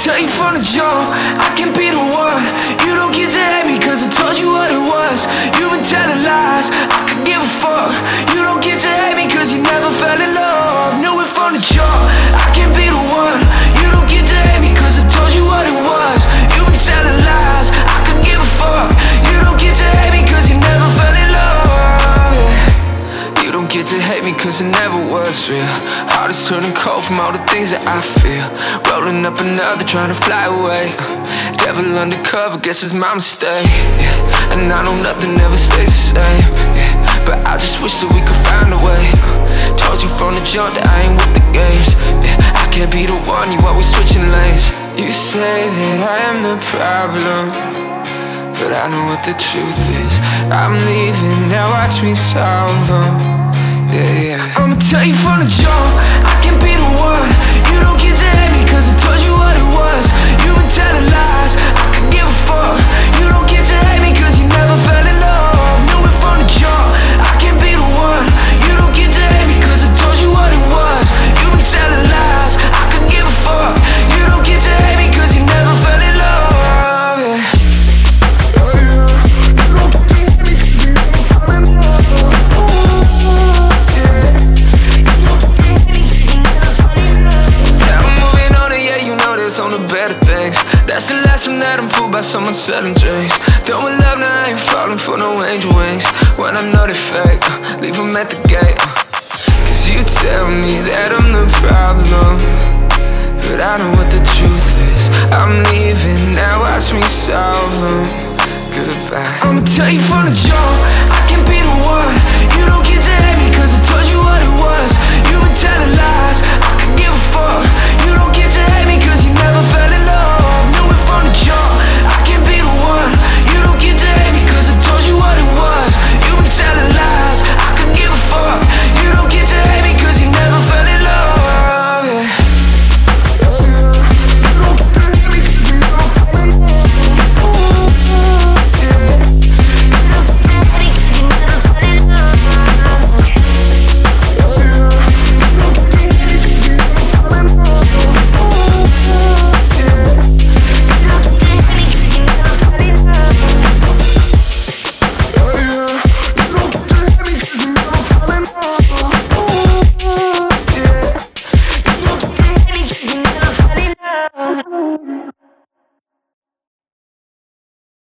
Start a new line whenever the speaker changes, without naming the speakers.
tell you from the jump, I can be the one. You don't get to hate me cause I told you what it was. You've been telling lies, I could give a fuck. You don't get to hate me cause you never fell in love. Knew it from the jump, I can be the one. You don't get to hate me cause I told you what it was. You've been telling lies, I could give a fuck. You don't get to hate me cause you never fell in love, yeah. You don't get to hate me cause it never was real. Heart is turning cold from all the things that I feel. Rolling up another, trying to fly away. Devil undercover, guess it's my mistake, yeah. And I know nothing ever stays the same, yeah. But I just wish that we could find a way. Told you from the jump that I ain't with the games, yeah. I can't be the one, you always switching lanes. You say that I am the problem, but I know what the truth is. I'm leaving, now watch me solve them, yeah, yeah. I'ma tell you from the jump, I can be the one. You don't get to hate me cause I told you what it was. You've been telling lies, I could give a fuck. You don't get to hate me cause you never fell in love. Knew it from the jump, I can be the one. You don't get to hate me cause I told you what it was. You've been telling lies, I could give a fuck. You don't get to hate me cause you never fell in love, yeah. On the better things. That's the lesson that I'm fooled by someone selling drinks. Done with love, now I ain't falling for no angel wings. When I know they fake, leave them at the gate, cause you tell me that I'm the problem, but I know what the truth is. I'm leaving, now watch me solve them. Goodbye. I'ma tell you from the jump, I